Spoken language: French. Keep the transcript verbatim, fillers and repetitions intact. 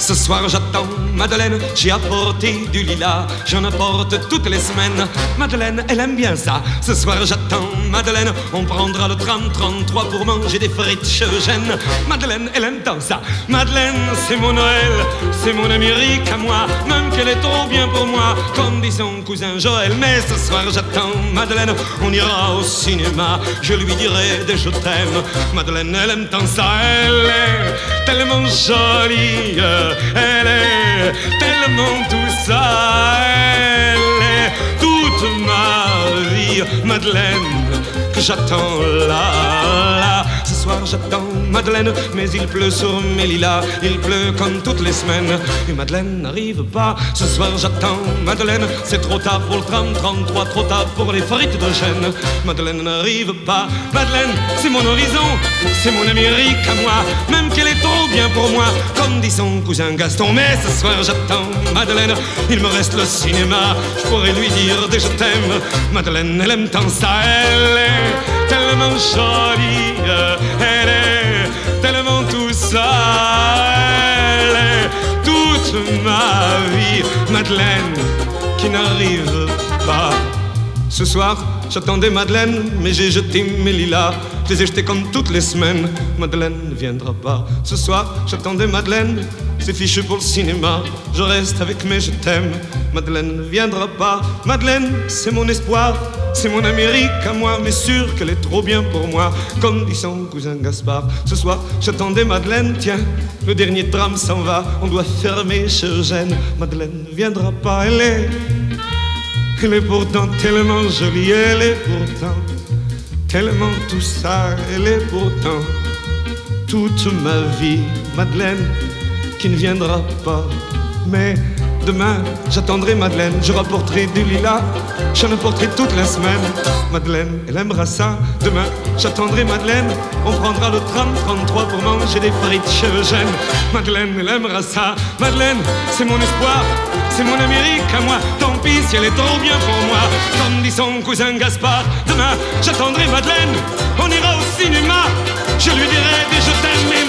Ce soir j'attends Madeleine, j'ai apporté du lilas, j'en apporte toutes les semaines. Madeleine, elle aime bien ça. Ce soir j'attends Madeleine, on prendra le tram trente-trois pour manger des frites chez Eugène. Madeleine, elle aime tant ça. Madeleine, c'est mon Noël, c'est mon Amérique à moi, même qu'elle est trop bien pour moi, comme dit son cousin Joël. Mais ce soir j'attends Madeleine, on ira au cinéma, je lui dirai des je t'aime. Madeleine, elle aime tant ça, elle est tellement jolie, elle est tellement tout ça, elle est toute ma vie. Madeleine, que j'attends là, là. Ce soir j'attends Madeleine, mais il pleut sur mes lilas, il pleut comme toutes les semaines, et Madeleine n'arrive pas. Ce soir j'attends Madeleine, c'est trop tard pour le tram trente-trois, trop tard pour les frites de Gênes. Madeleine n'arrive pas. Madeleine, c'est mon horizon, c'est mon Amérique à moi, même qu'elle est trop bien pour moi, comme dit son cousin Gaston. Mais ce soir j'attends Madeleine, il me reste le cinéma, je pourrais lui dire des je t'aime. Madeleine, elle aime tant ça, elle est tellement jolie, elle est tellement tout ça, elle est toute ma vie. Madeleine, qui n'arrive pas. Ce soir, j'attendais Madeleine, mais j'ai jeté mes lilas, je les ai jetés comme toutes les semaines. Madeleine ne viendra pas. Ce soir, j'attendais Madeleine, c'est fichu pour le cinéma, je reste avec mes je t'aime. Madeleine ne viendra pas. Madeleine, c'est mon espoir, c'est mon Amérique à moi, mais sûr qu'elle est trop bien pour moi, comme dit son cousin Gaspard. Ce soir, j'attendais Madeleine, tiens, le dernier tram s'en va, on doit fermer chez Eugène. Madeleine ne viendra pas, elle est... Elle est pourtant tellement jolie, elle est pourtant tellement tout ça, elle est pourtant toute ma vie. Madeleine, qui ne viendra pas, mais demain j'attendrai Madeleine, je rapporterai du lilas, j'en apporterai toute la semaine. Madeleine, elle aimera ça. Demain j'attendrai Madeleine, on prendra le tram trente-trois pour manger des frites chez Eugène. Madeleine, elle aimera ça. Madeleine, c'est mon espoir, c'est mon Amérique à moi, tant pis si elle est trop bien pour moi, comme dit son cousin Gaspard. Demain j'attendrai Madeleine, on ira au cinéma, je lui dirai des je t'aime.